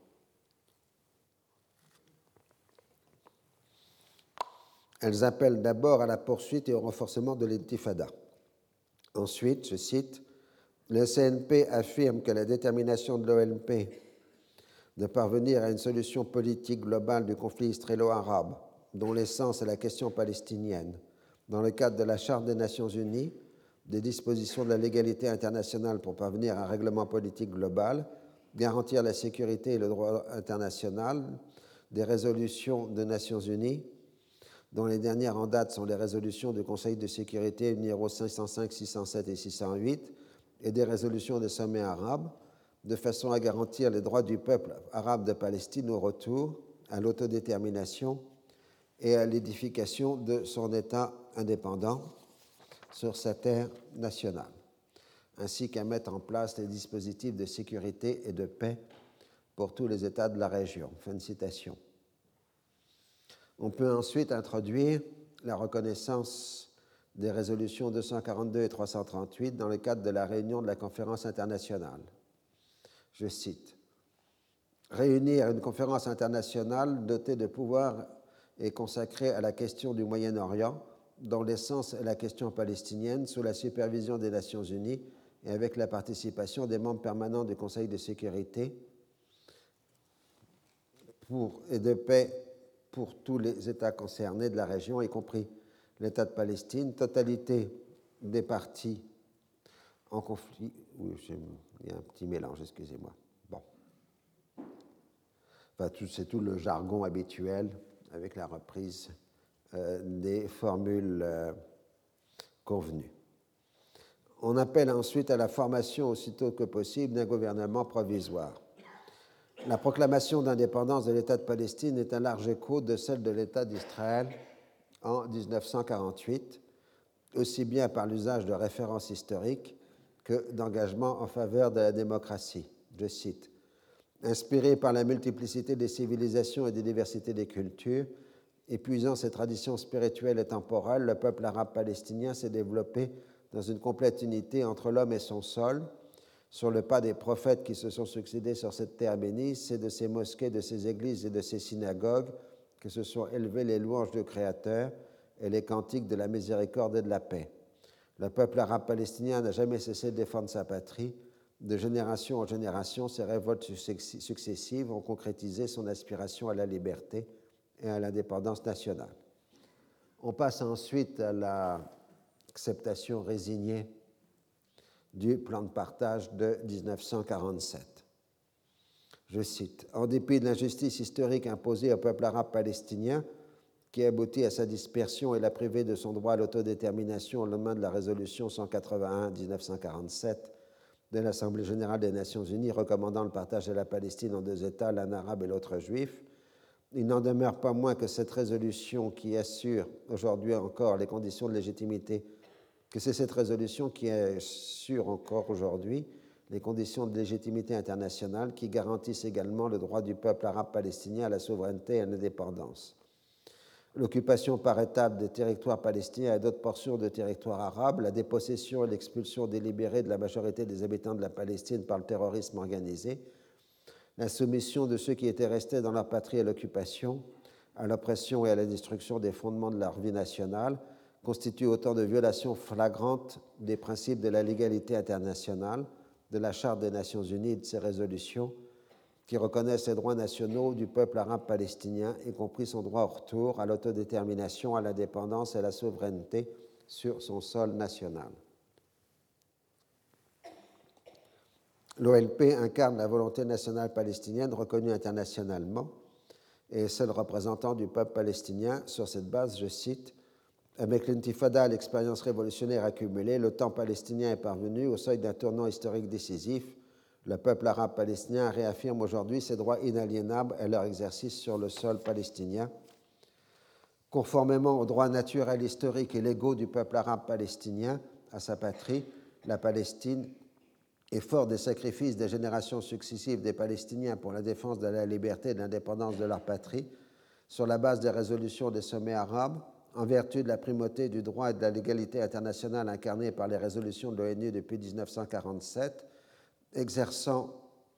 Elles appellent d'abord à la poursuite et au renforcement de l'intifada. Ensuite, je cite, « Le CNP affirme que la détermination de l'OLP de parvenir à une solution politique globale du conflit israélo-arabe, dont l'essence est la question palestinienne, dans le cadre de la Charte des Nations Unies, des dispositions de la légalité internationale pour parvenir à un règlement politique global, garantir la sécurité et le droit international, des résolutions des Nations Unies, dont les dernières en date sont les résolutions du Conseil de sécurité numéro 505, 607 et 608, et des résolutions des sommets arabes, de façon à garantir les droits du peuple arabe de Palestine au retour, à l'autodétermination et à l'édification de son État indépendant sur sa terre nationale, ainsi qu'à mettre en place les dispositifs de sécurité et de paix pour tous les États de la région. » Fin de citation. On peut ensuite introduire la reconnaissance des résolutions 242 et 338 dans le cadre de la réunion de la conférence internationale. Je cite, « Réunir une conférence internationale dotée de pouvoirs et consacrée à la question du Moyen-Orient, dont l'essence est la question palestinienne, sous la supervision des Nations Unies et avec la participation des membres permanents du Conseil de sécurité et de paix pour tous les États concernés de la région, y compris l'État de Palestine, totalité des parties en conflit. Oui, il y a un petit mélange, excusez-moi. Bon. Enfin, c'est tout le jargon habituel avec la reprise des formules convenues. On appelle ensuite à la formation aussitôt que possible d'un gouvernement provisoire. La proclamation d'indépendance de l'État de Palestine est un large écho de celle de l'État d'Israël en 1948, aussi bien par l'usage de références historiques que d'engagement en faveur de la démocratie. Je cite, « Inspiré par la multiplicité des civilisations et des diversités des cultures, épuisant ses traditions spirituelles et temporelles, le peuple arabe palestinien s'est développé dans une complète unité entre l'homme et son sol, sur le pas des prophètes qui se sont succédés sur cette terre bénie, c'est de ses mosquées, de ses églises et de ses synagogues que se sont élevées les louanges du Créateur et les cantiques de la miséricorde et de la paix. Le peuple arabe palestinien n'a jamais cessé de défendre sa patrie. De génération en génération, ses révoltes successives ont concrétisé son aspiration à la liberté et à l'indépendance nationale. » On passe ensuite à l'acceptation résignée du plan de partage de 1947. Je cite, « En dépit de l'injustice historique imposée au peuple arabe palestinien, qui aboutit à sa dispersion et l'a privé de son droit à l'autodétermination au lendemain de la résolution 181-1947 de l'Assemblée générale des Nations unies recommandant le partage de la Palestine en deux États, l'un arabe et l'autre juif, il n'en demeure pas moins que cette résolution qui assure aujourd'hui encore les conditions de légitimité, que c'est cette résolution qui assure encore aujourd'hui les conditions de légitimité internationale qui garantissent également le droit du peuple arabe palestinien à la souveraineté et à l'indépendance. L'occupation par étapes des territoires palestiniens et d'autres portions de territoires arabes, la dépossession et l'expulsion délibérée de la majorité des habitants de la Palestine par le terrorisme organisé, la soumission de ceux qui étaient restés dans leur patrie à l'occupation, à l'oppression et à la destruction des fondements de leur vie nationale, constituent autant de violations flagrantes des principes de la légalité internationale, de la Charte des Nations unies et de ses résolutions, qui reconnaissent les droits nationaux du peuple arabe palestinien, y compris son droit au retour, à l'autodétermination, à l'indépendance et à la souveraineté sur son sol national. L'OLP incarne la volonté nationale palestinienne reconnue internationalement et est seul représentant du peuple palestinien. Sur cette base, je cite, « Avec l'intifada, l'expérience révolutionnaire accumulée, le temps palestinien est parvenu au seuil d'un tournant historique décisif. Le peuple arabe palestinien réaffirme aujourd'hui ses droits inaliénables et leur exercice sur le sol palestinien. Conformément aux droits naturels, historiques et légaux du peuple arabe palestinien à sa patrie, la Palestine, et fort des sacrifices des générations successives des Palestiniens pour la défense de la liberté et de l'indépendance de leur patrie, sur la base des résolutions des sommets arabes, en vertu de la primauté du droit et de la légalité internationale incarnée par les résolutions de l'ONU depuis 1947, exerçant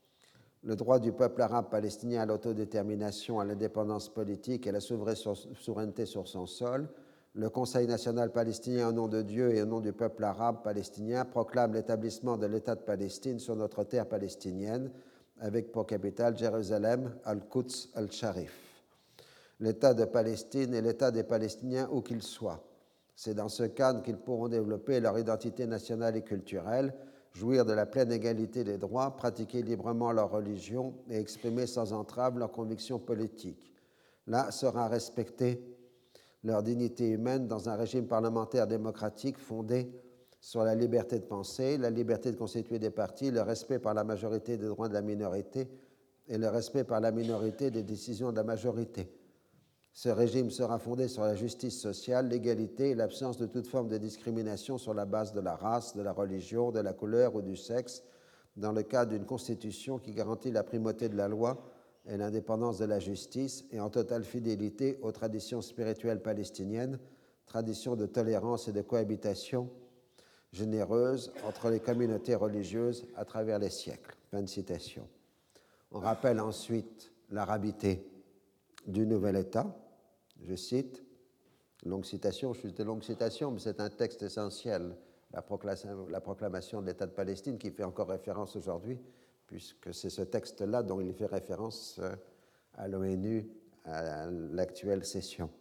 le droit du peuple arabe palestinien à l'autodétermination, à l'indépendance politique et à la souveraineté sur son sol, le Conseil national palestinien, au nom de Dieu et au nom du peuple arabe palestinien, proclame l'établissement de l'État de Palestine sur notre terre palestinienne, avec pour capitale Jérusalem, Al-Quds al-Sharif. L'État de Palestine est l'État des Palestiniens où qu'ils soient. C'est dans ce cadre qu'ils pourront développer leur identité nationale et culturelle, jouir de la pleine égalité des droits, pratiquer librement leur religion et exprimer sans entrave leurs convictions politiques. Là sera respectée leur dignité humaine dans un régime parlementaire démocratique fondé sur la liberté de penser, la liberté de constituer des partis, le respect par la majorité des droits de la minorité et le respect par la minorité des décisions de la majorité. Ce régime sera fondé sur la justice sociale, l'égalité et l'absence de toute forme de discrimination sur la base de la race, de la religion, de la couleur ou du sexe, dans le cadre d'une constitution qui garantit la primauté de la loi et l'indépendance de la justice, et en totale fidélité aux traditions spirituelles palestiniennes, traditions de tolérance et de cohabitation généreuse entre les communautés religieuses à travers les siècles. Fin de citation. On rappelle ensuite l'arabité du nouvel État. Je cite, longue citation, je fais de longues citations, mais c'est un texte essentiel la proclamation de l'État de Palestine, qui fait encore référence aujourd'hui, puisque c'est ce texte-là dont il fait référence à l'ONU à l'actuelle session.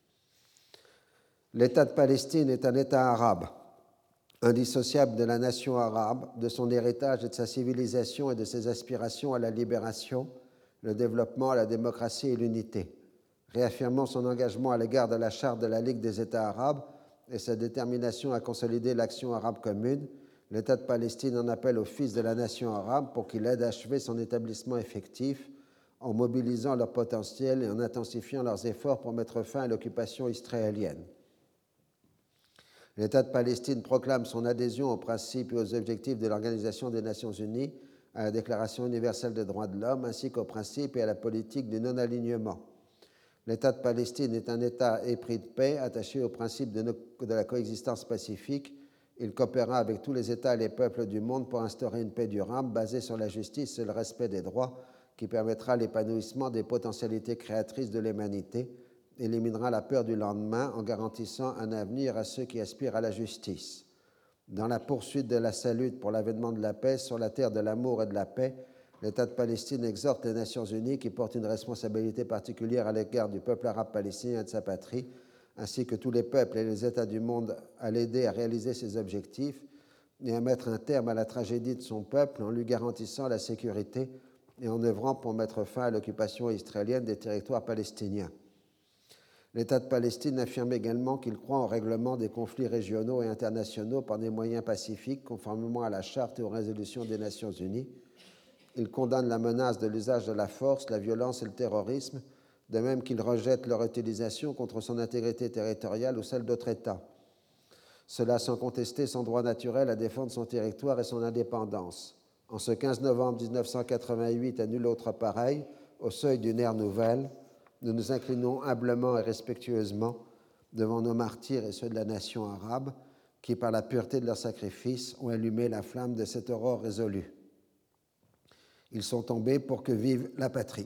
L'État de Palestine est un État arabe, indissociable de la nation arabe, de son héritage et de sa civilisation et de ses aspirations à la libération, le développement, la démocratie et l'unité, réaffirmant son engagement à l'égard de la Charte de la Ligue des États arabes et sa détermination à consolider l'action arabe commune. L'État de Palestine en appelle aux fils de la nation arabe pour qu'il aide à achever son établissement effectif en mobilisant leur potentiel et en intensifiant leurs efforts pour mettre fin à l'occupation israélienne. L'État de Palestine proclame son adhésion aux principes et aux objectifs de l'Organisation des Nations Unies, à la Déclaration universelle des droits de l'homme, ainsi qu'aux principes et à la politique du non-alignement. L'État de Palestine est un État épris de paix, attaché aux principes de la coexistence pacifique. Il coopérera avec tous les États et les peuples du monde pour instaurer une paix durable basée sur la justice et le respect des droits qui permettra l'épanouissement des potentialités créatrices de l'humanité, éliminera la peur du lendemain en garantissant un avenir à ceux qui aspirent à la justice. Dans la poursuite de sa lutte pour l'avènement de la paix sur la terre de l'amour et de la paix, l'État de Palestine exhorte les Nations unies qui portent une responsabilité particulière à l'égard du peuple arabe palestinien et de sa patrie, ainsi que tous les peuples et les États du monde, à l'aider à réaliser ses objectifs et à mettre un terme à la tragédie de son peuple en lui garantissant la sécurité et en œuvrant pour mettre fin à l'occupation israélienne des territoires palestiniens. L'État de Palestine affirme également qu'il croit au règlement des conflits régionaux et internationaux par des moyens pacifiques, conformément à la Charte et aux résolutions des Nations unies. Il condamne la menace de l'usage de la force, la violence et le terrorisme, de même qu'il rejette leur utilisation contre son intégrité territoriale ou celle d'autres États. Cela sans contester son droit naturel à défendre son territoire et son indépendance. En ce 15 novembre 1988, à nul autre pareil, au seuil d'une ère nouvelle, nous nous inclinons humblement et respectueusement devant nos martyrs et ceux de la nation arabe qui, par la pureté de leur sacrifice, ont allumé la flamme de cette aurore résolue. Ils sont tombés pour que vive la patrie.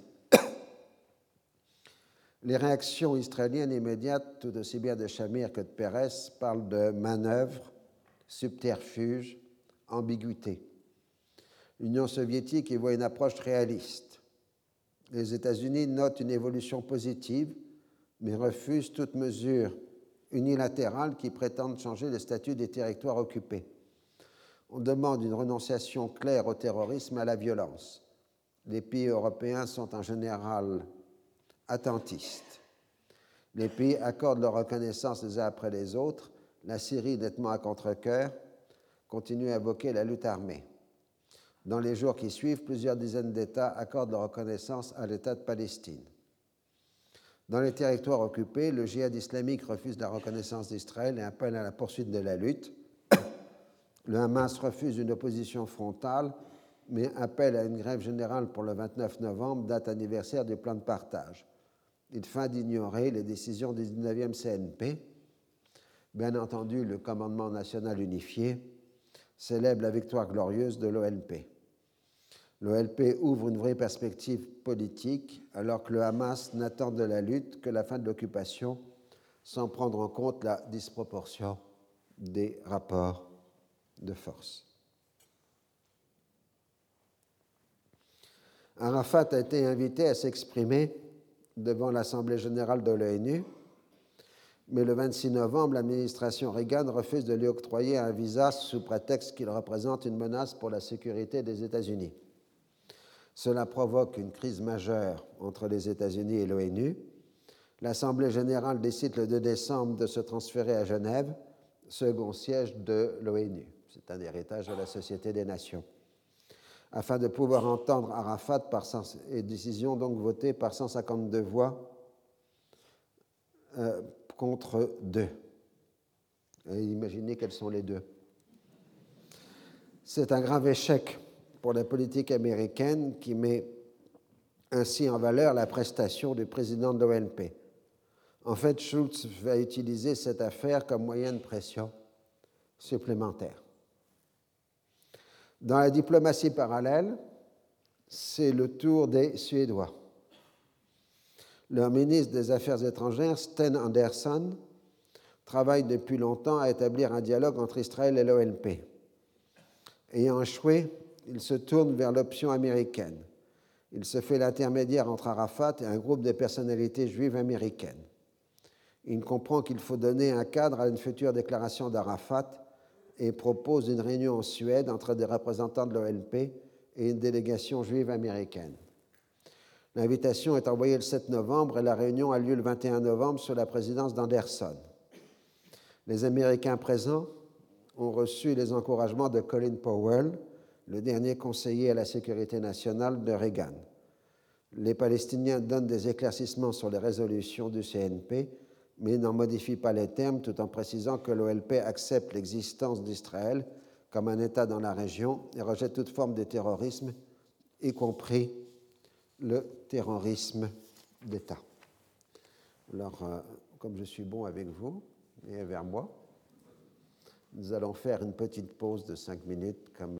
Les réactions israéliennes immédiates, tout aussi bien de Shamir que de Peres, parlent de manœuvre, subterfuge, ambiguïté. L'Union soviétique y voit une approche réaliste. Les États-Unis notent une évolution positive, mais refusent toute mesure unilatérale qui prétende changer le statut des territoires occupés. On demande une renonciation claire au terrorisme et à la violence. Les pays européens sont en général attentistes. Les pays accordent leur reconnaissance les uns après les autres. La Syrie, nettement à contre-cœur, continue à invoquer la lutte armée. Dans les jours qui suivent, plusieurs dizaines d'États accordent leur reconnaissance à l'État de Palestine. Dans les territoires occupés, le djihad islamique refuse la reconnaissance d'Israël et appelle à la poursuite de la lutte. Le Hamas refuse une opposition frontale, mais appelle à une grève générale pour le 29 novembre, date anniversaire du plan de partage. Il feint d'ignorer les décisions du 19e CNP. Bien entendu, le commandement national unifié célèbre la victoire glorieuse de l'OLP. L'OLP ouvre une vraie perspective politique, alors que le Hamas n'attend de la lutte que la fin de l'occupation, sans prendre en compte la disproportion des rapports de force. Arafat a été invité à s'exprimer devant l'Assemblée générale de l'ONU, mais le 26 novembre, l'administration Reagan refuse de lui octroyer un visa sous prétexte qu'il représente une menace pour la sécurité des États-Unis. Cela provoque une crise majeure entre les États-Unis et l'ONU. L'Assemblée générale décide le 2 décembre de se transférer à Genève, second siège de l'ONU. C'est un héritage de la Société des Nations. Afin de pouvoir entendre Arafat et décision donc votée par 152 voix contre 2. Et imaginez quels sont les 2. C'est un grave échec pour la politique américaine qui met ainsi en valeur la prestation du président de l'OLP. En fait, Schultz va utiliser cette affaire comme moyen de pression supplémentaire. Dans la diplomatie parallèle, c'est le tour des Suédois. Leur ministre des Affaires étrangères, Sten Andersson, travaille depuis longtemps à établir un dialogue entre Israël et l'OLP. Ayant échoué, il se tourne vers l'option américaine. Il se fait l'intermédiaire entre Arafat et un groupe de personnalités juives américaines. Il comprend qu'il faut donner un cadre à une future déclaration d'Arafat et propose une réunion en Suède entre des représentants de l'OLP et une délégation juive américaine. L'invitation est envoyée le 7 novembre et la réunion a lieu le 21 novembre sous la présidence d'Anderson. Les Américains présents ont reçu les encouragements de Colin Powell, le dernier conseiller à la sécurité nationale de Reagan. Les Palestiniens donnent des éclaircissements sur les résolutions du CNP, mais n'en modifient pas les termes tout en précisant que l'OLP accepte l'existence d'Israël comme un État dans la région et rejette toute forme de terrorisme, y compris le terrorisme d'État. Alors, comme je suis bon avec vous et vers moi, nous allons faire une petite pause de 5 minutes comme